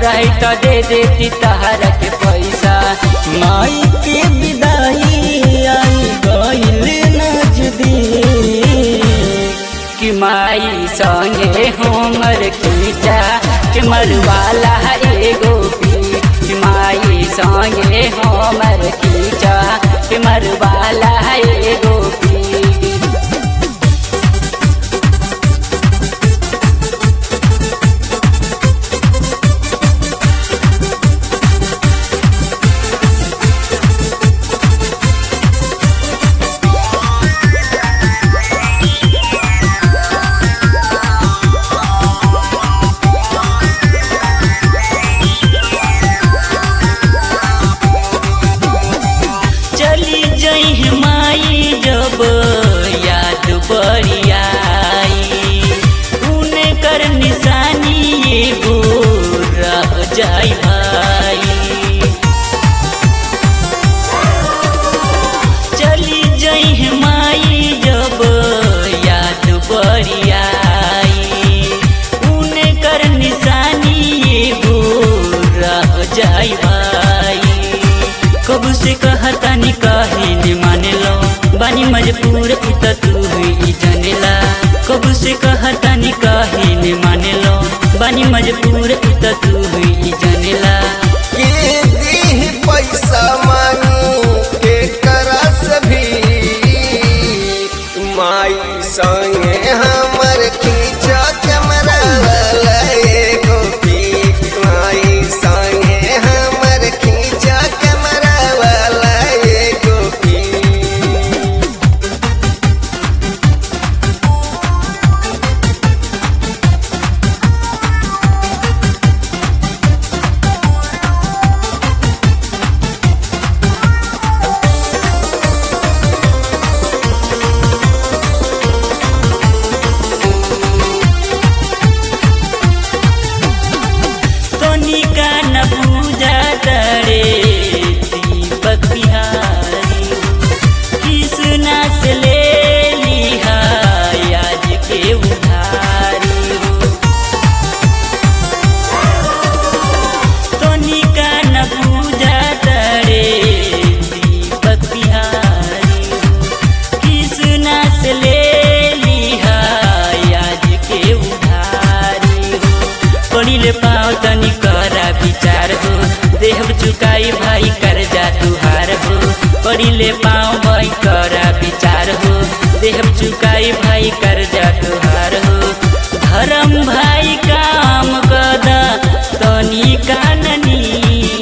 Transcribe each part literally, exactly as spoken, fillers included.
रही तो दे देती तहरा के पैसा। माई के विदाई आई गइल नजदीक कि माई संगे हमर खींचा के मरवाला एगो पी। कि माई संगे हमर खींचा के मरवाला एगो पी। चली जई माई जब याद बड़ी आई, उनकर निशानी एगो रह जाई भाई। चली जई माई जब याद बड़ी आई, उनकर निशानी एगो रह जाई भाई। कब से कहता नी काहे ने माने लो, बानी मजबूर इत तू ही जानेला। कब से कहता नी काहे ने माने लो, बानी मजबूर इत तू ही जानेला। के दी पैसा मांगू के करस भी, माई संगे हमर खींचा कैमरा वाला एगो पीक। माई संगे हमर खींचा कैमरा वाला एगो पीक। कनिका न पूजा करे दीपक बिहारी, कृष्णा से ले लिहा आज के उधारी। कनिका न पूजा करे दीपक बिहारी, कृष्णा से ले लिहा आज के उधारी। पढ़िले पाओ तनी करा विचार हो, देहब चुकाई भाई कर जा तुहार हो। पढ़िले पाओ भाई करा विचार हो, देहब चुकाई भाई कर जा तुहार हो। धर्म भाई काम कदा तनी काननी,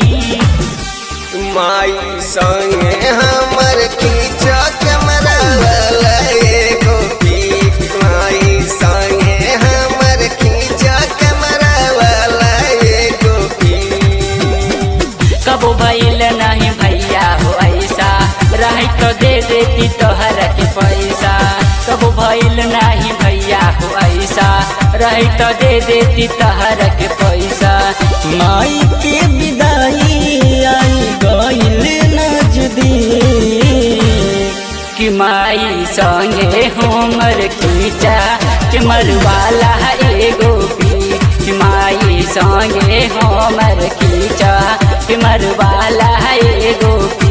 माई संगे हमर खींचा कैमरा वाला एगो पीक। माई संगे हमर खींचा कैमरा वाला एगो पीक। कबो भइल नहीं भैया हो ऐसा, रही तो दे देती तोहरा के पैसा। कबो भइल नहीं भैया हो ऐसा, रही तो दे देती तोहरा के पैसा। माई के विदाई आई गइल नजदीक कि माई संगे हमर खींचा के मरवाला एगो पी। कि माई संगे हमर खींचा के मरवाला एगो पी।